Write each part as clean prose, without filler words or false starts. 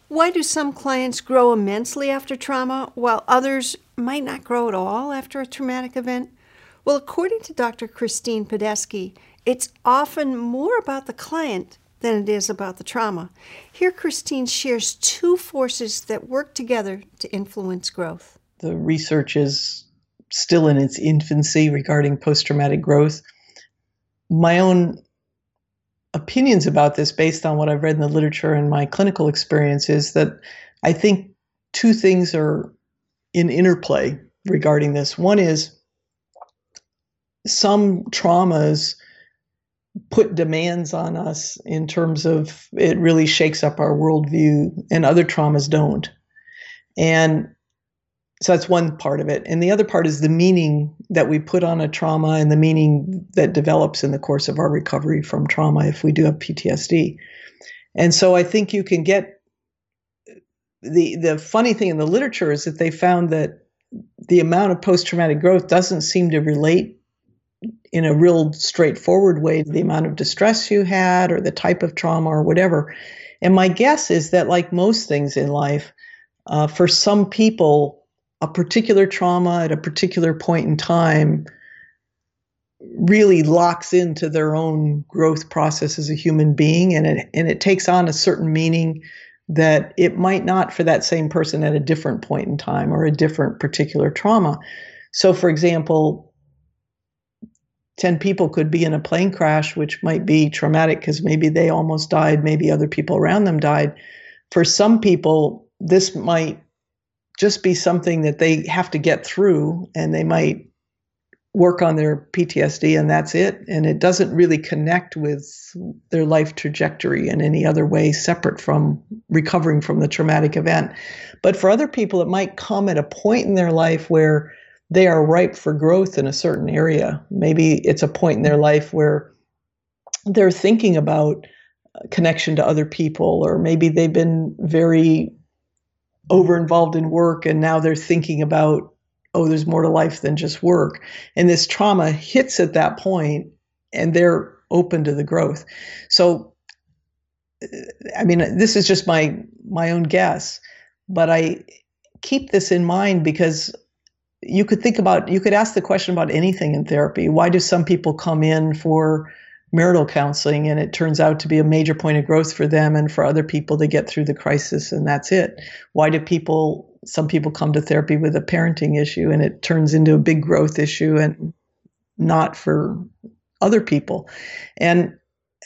Why do some clients grow immensely after trauma while others might not grow at all after a traumatic event? Well, according to Dr. Christine Podesky, it's often more about the client than it is about the trauma. Here, Christine shares two forces that work together to influence growth. The research is still in its infancy regarding post-traumatic growth. My own opinions about this, based on what I've read in the literature and my clinical experience, is that I think two things are in interplay regarding this. One is some traumas put demands on us in terms of it really shakes up our worldview, and other traumas don't. And so that's one part of it. And the other part is the meaning that we put on a trauma and the meaning that develops in the course of our recovery from trauma if we do have PTSD. And so I think you can get the funny thing in the literature is that they found that the amount of post-traumatic growth doesn't seem to relate in a real straightforward way to the amount of distress you had or the type of trauma or whatever. And my guess is that, like most things in life, for some people, a particular trauma at a particular point in time really locks into their own growth process as a human being, and it takes on a certain meaning that it might not for that same person at a different point in time or a different particular trauma. So, for example, 10 people could be in a plane crash, which might be traumatic because maybe they almost died, maybe other people around them died. For some people, this might just be something that they have to get through, and they might work on their PTSD and that's it. And it doesn't really connect with their life trajectory in any other way separate from recovering from the traumatic event. But for other people, it might come at a point in their life where they are ripe for growth in a certain area. Maybe it's a point in their life where they're thinking about connection to other people, or maybe they've been very over-involved in work and now they're thinking about, oh, there's more to life than just work. And this trauma hits at that point and they're open to the growth. So, I mean, this is just my own guess, but I keep this in mind because you could ask the question about anything in therapy. Why do some people come in for marital counseling and it turns out to be a major point of growth for them, and for other people they get through the crisis and that's it? Why do some people come to therapy with a parenting issue and it turns into a big growth issue and not for other people? And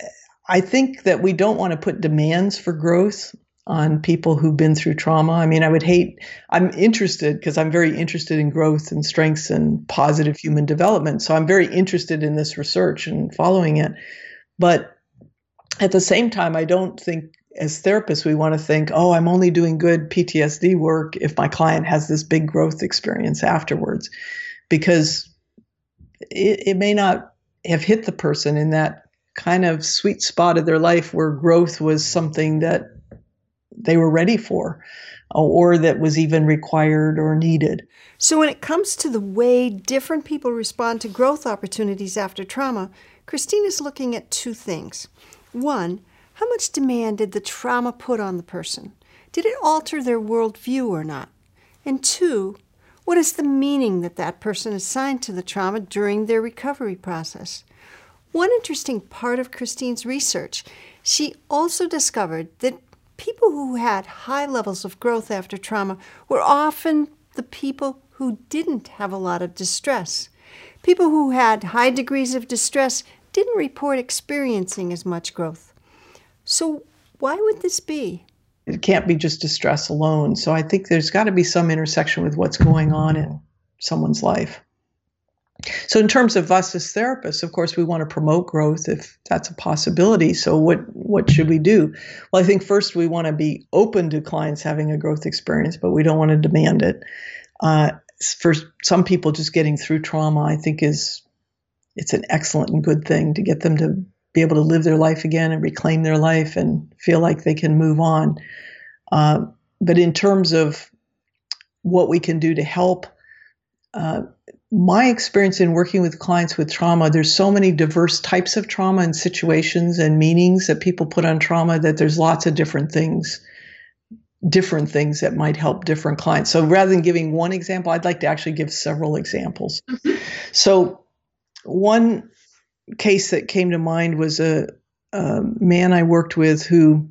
I think that we don't want to put demands for growth on people who've been through trauma. I mean, I'm interested because I'm very interested in growth and strengths and positive human development. So I'm very interested in this research and following it. But at the same time, I don't think as therapists, we want to think, oh, I'm only doing good PTSD work if my client has this big growth experience afterwards, because it may not have hit the person in that kind of sweet spot of their life where growth was something that they were ready for, or that was even required or needed. So when it comes to the way different people respond to growth opportunities after trauma, Christine is looking at two things. One, how much demand did the trauma put on the person? Did it alter their worldview or not? And two, what is the meaning that that person assigned to the trauma during their recovery process? One interesting part of Christine's research, she also discovered that people who had high levels of growth after trauma were often the people who didn't have a lot of distress. People who had high degrees of distress didn't report experiencing as much growth. So why would this be? It can't be just distress alone. So I think there's got to be some intersection with what's going on in someone's life. So in terms of us as therapists, of course, we want to promote growth if that's a possibility. So what should we do? Well, I think first we want to be open to clients having a growth experience, but we don't want to demand it. For some people, just getting through trauma, I think it's an excellent and good thing to get them to be able to live their life again and reclaim their life and feel like they can move on. But in terms of what we can do to help, my experience in working with clients with trauma, there's so many diverse types of trauma and situations and meanings that people put on trauma that there's lots of different things different things that might help different clients. So rather than giving one example, I'd like to actually give several examples. So one case that came to mind was a man I worked with who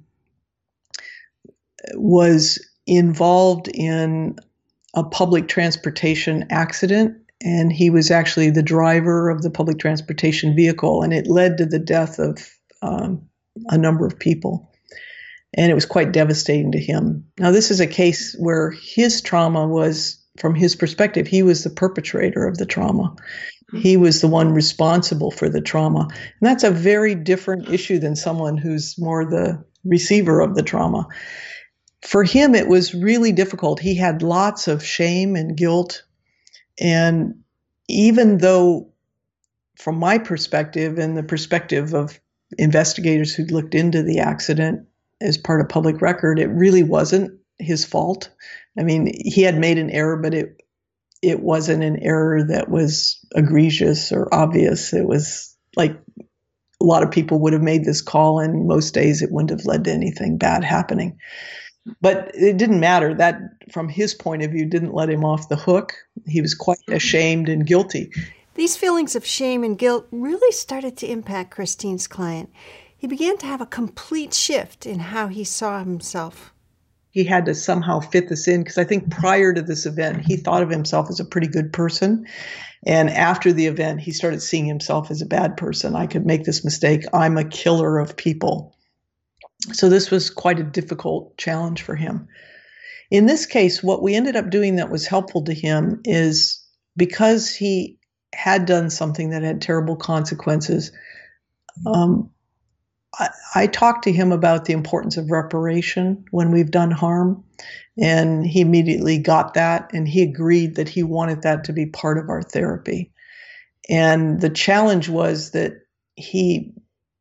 was involved in a public transportation accident, and he was actually the driver of the public transportation vehicle, and it led to the death of a number of people. And it was quite devastating to him. Now, this is a case where his trauma was, from his perspective, he was the perpetrator of the trauma. He was the one responsible for the trauma. And that's a very different issue than someone who's more the receiver of the trauma. For him, it was really difficult. He had lots of shame and guilt. And even though, from my perspective and the perspective of investigators who'd looked into the accident as part of public record, it really wasn't his fault. I mean, he had made an error, but it wasn't an error that was egregious or obvious. It was like a lot of people would have made this call, and most days it wouldn't have led to anything bad happening. But it didn't matter. That, from his point of view, didn't let him off the hook. He was quite ashamed and guilty. These feelings of shame and guilt really started to impact Christine's client. He began to have a complete shift in how he saw himself. He had to somehow fit this in, because I think prior to this event, he thought of himself as a pretty good person. And after the event, he started seeing himself as a bad person. I could make this mistake. I'm a killer of people. So this was quite a difficult challenge for him. In this case, what we ended up doing that was helpful to him is, because he had done something that had terrible consequences, I talked to him about the importance of reparation when we've done harm, and he immediately got that, and he agreed that he wanted that to be part of our therapy. And the challenge was that he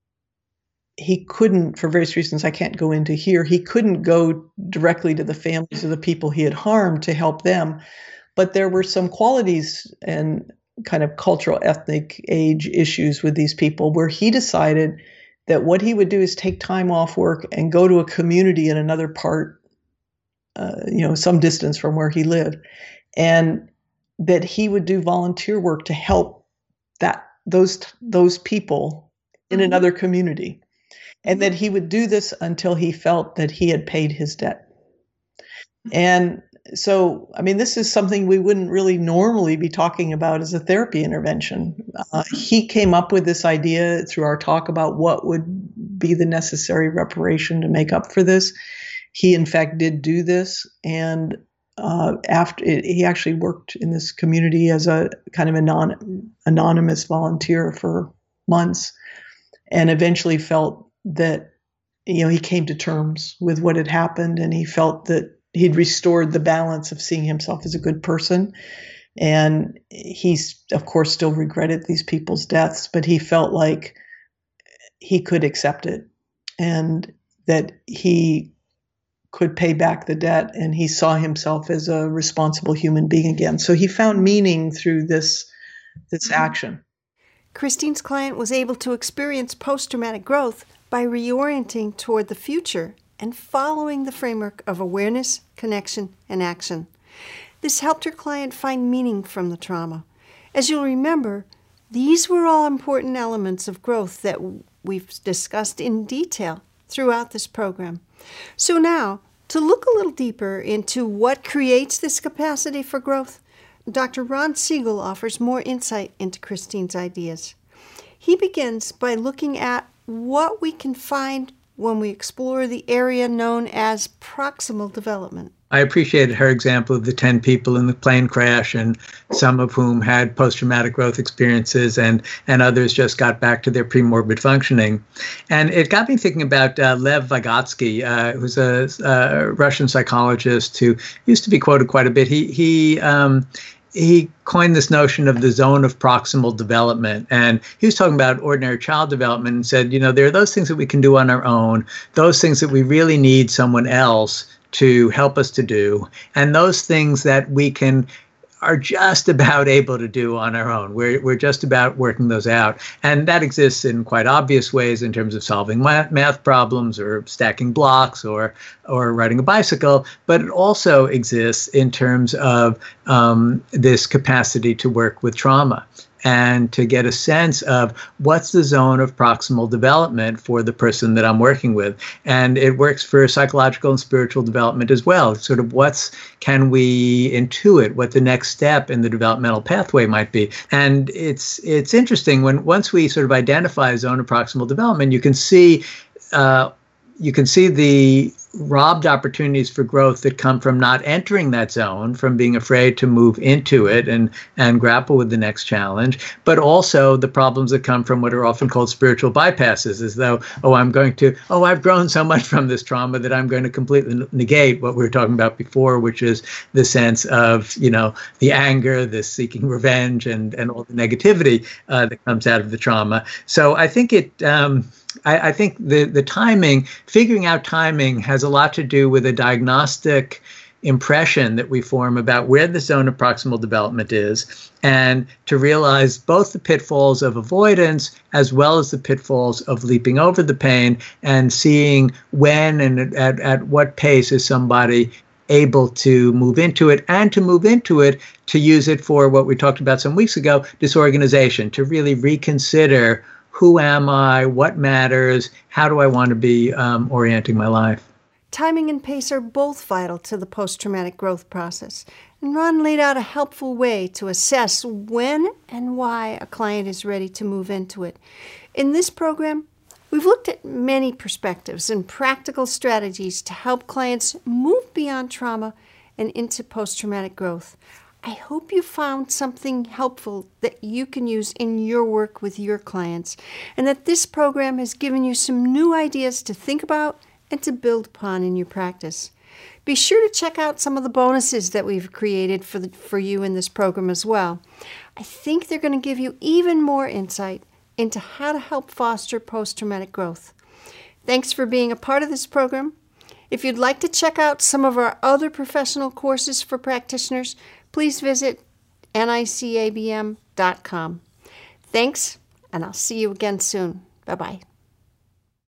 couldn't, for various reasons I can't go into here, he couldn't go directly to the families of the people he had harmed to help them. But there were some qualities and kind of cultural, ethnic, age issues with these people where he decided that what he would do is take time off work and go to a community in another part, some distance from where he lived, and that he would do volunteer work to help those people in another community, and that he would do this until he felt that he had paid his debt. And so, I mean, this is something we wouldn't really normally be talking about as a therapy intervention. He came up with this idea through our talk about what would be the necessary reparation to make up for this. He, in fact, did do this. And he actually worked in this community as a kind of anonymous volunteer for months, and eventually felt that, he came to terms with what had happened, and he felt that he'd restored the balance of seeing himself as a good person. And he's, of course, still regretted these people's deaths, but he felt like he could accept it and that he could pay back the debt, and he saw himself as a responsible human being again. So he found meaning through this action. Christine's client was able to experience post-traumatic growth by reorienting toward the future and following the framework of awareness, connection, and action. This helped her client find meaning from the trauma. As you'll remember, these were all important elements of growth that we've discussed in detail throughout this program. So now, to look a little deeper into what creates this capacity for growth, Dr. Ron Siegel offers more insight into Christine's ideas. He begins by looking at what we can find when we explore the area known as proximal development. I appreciated her example of the 10 people in the plane crash, and some of whom had post-traumatic growth experiences, and others just got back to their pre-morbid functioning. And it got me thinking about Lev Vygotsky, who's a Russian psychologist who used to be quoted quite a bit. He coined this notion of the zone of proximal development. And he was talking about ordinary child development and said, there are those things that we can do on our own, those things that we really need someone else to help us to do, and those things that we can are just about able to do on our own. We're just about working those out. And that exists in quite obvious ways in terms of solving math problems or stacking blocks or riding a bicycle, but it also exists in terms of this capacity to work with trauma and to get a sense of what's the zone of proximal development for the person that I'm working with. And it works for psychological and spiritual development as well. Sort of can we intuit what the next step in the developmental pathway might be. And it's interesting once we sort of identify a zone of proximal development, you can see the robbed opportunities for growth that come from not entering that zone, from being afraid to move into it and grapple with the next challenge, but also the problems that come from what are often called spiritual bypasses, as though, I've grown so much from this trauma that I'm going to completely negate what we were talking about before, which is the sense of, the anger, the seeking revenge, and all the negativity that comes out of the trauma. So I think I think the timing, figuring out timing, has a lot to do with a diagnostic impression that we form about where the zone of proximal development is, and to realize both the pitfalls of avoidance as well as the pitfalls of leaping over the pain and seeing when and at what pace is somebody able to move into it, and to move into it to use it for what we talked about some weeks ago, disorganization, to really reconsider who am I, what matters, how do I want to be orienting my life. Timing and pace are both vital to the post-traumatic growth process. And Ron laid out a helpful way to assess when and why a client is ready to move into it. In this program, we've looked at many perspectives and practical strategies to help clients move beyond trauma and into post-traumatic growth. I hope you found something helpful that you can use in your work with your clients, and that this program has given you some new ideas to think about and to build upon in your practice. Be sure to check out some of the bonuses that we've created for you in this program as well. I think they're going to give you even more insight into how to help foster post-traumatic growth. Thanks for being a part of this program. If you'd like to check out some of our other professional courses for practitioners, please visit nicabm.com. Thanks, and I'll see you again soon. Bye-bye.